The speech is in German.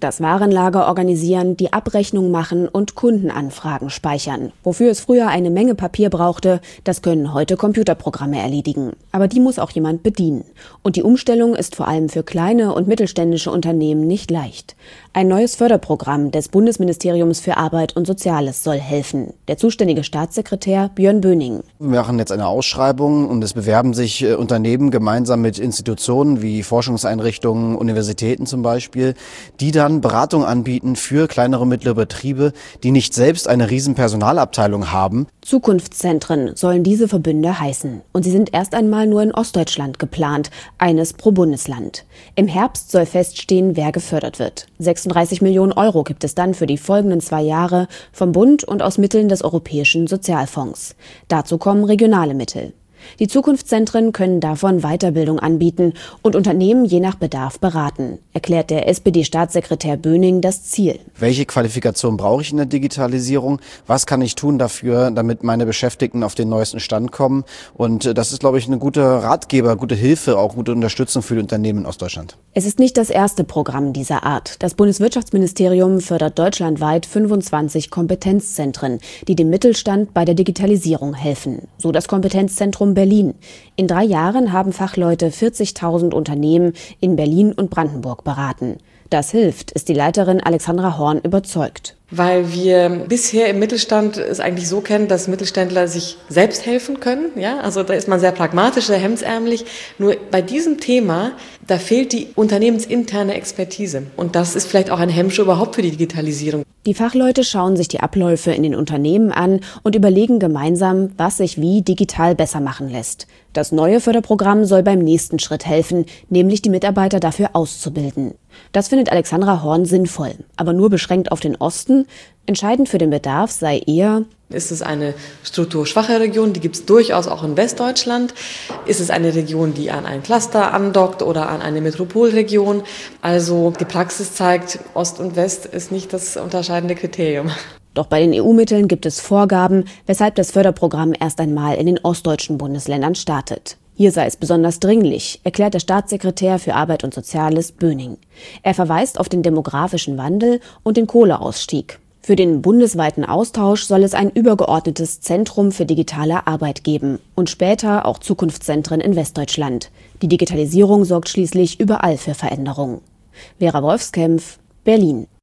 Das Warenlager organisieren, die Abrechnung machen und Kundenanfragen speichern. Wofür es früher eine Menge Papier brauchte, das können heute Computerprogramme erledigen. Aber die muss auch jemand bedienen. Und die Umstellung ist vor allem für kleine und mittelständische Unternehmen nicht leicht. Ein neues Förderprogramm des Bundesministeriums für Arbeit und Soziales soll helfen. Der zuständige Staatssekretär Björn Böning. Wir machen jetzt eine Ausschreibung und es bewerben sich Unternehmen gemeinsam mit Institutionen wie Forschungseinrichtungen, Universitäten zum Beispiel, die dann Beratung anbieten für kleinere und mittlere Betriebe, die nicht selbst eine riesen Personalabteilung haben. Zukunftszentren sollen diese Verbünde heißen. Und sie sind erst einmal nur in Ostdeutschland geplant, eines pro Bundesland. Im Herbst soll feststehen, wer gefördert wird. 36 Millionen Euro gibt es dann für die folgenden 2 Jahre vom Bund und aus Mitteln des Europäischen Sozialfonds. Dazu kommen regionale Mittel. Die Zukunftszentren können davon Weiterbildung anbieten und Unternehmen je nach Bedarf beraten, erklärt der SPD-Staatssekretär Böning das Ziel. Welche Qualifikation brauche ich in der Digitalisierung? Was kann ich tun dafür, damit meine Beschäftigten auf den neuesten Stand kommen? Und das ist, glaube ich, eine gute Ratgeber, gute Hilfe, auch gute Unterstützung für die Unternehmen in Ostdeutschland. Es ist nicht das erste Programm dieser Art. Das Bundeswirtschaftsministerium fördert deutschlandweit 25 Kompetenzzentren, die dem Mittelstand bei der Digitalisierung helfen. So das Kompetenzzentrum Berlin. In 3 Jahren haben Fachleute 40.000 Unternehmen in Berlin und Brandenburg beraten. Das hilft, ist die Leiterin Alexandra Horn überzeugt. Weil wir bisher im Mittelstand es eigentlich so kennen, dass Mittelständler sich selbst helfen können. Ja, also da ist man sehr pragmatisch, sehr hemdsärmlich. Nur bei diesem Thema, da fehlt die unternehmensinterne Expertise. Und das ist vielleicht auch ein Hemmschuh überhaupt für die Digitalisierung. Die Fachleute schauen sich die Abläufe in den Unternehmen an und überlegen gemeinsam, was sich wie digital besser machen lässt. Das neue Förderprogramm soll beim nächsten Schritt helfen, nämlich die Mitarbeiter dafür auszubilden. Das findet Alexandra Horn sinnvoll, aber nur beschränkt auf den Osten. Entscheidend für den Bedarf sei eher: Ist es eine strukturschwache Region, die gibt es durchaus auch in Westdeutschland? Ist es eine Region, die an ein Cluster andockt oder an eine Metropolregion? Also die Praxis zeigt, Ost und West ist nicht das unterscheidende Kriterium. Doch bei den EU-Mitteln gibt es Vorgaben, weshalb das Förderprogramm erst einmal in den ostdeutschen Bundesländern startet. Hier sei es besonders dringlich, erklärt der Staatssekretär für Arbeit und Soziales Böning. Er verweist auf den demografischen Wandel und den Kohleausstieg. Für den bundesweiten Austausch soll es ein übergeordnetes Zentrum für digitale Arbeit geben und später auch Zukunftszentren in Westdeutschland. Die Digitalisierung sorgt schließlich überall für Veränderungen. Vera Wolfskämpf, Berlin.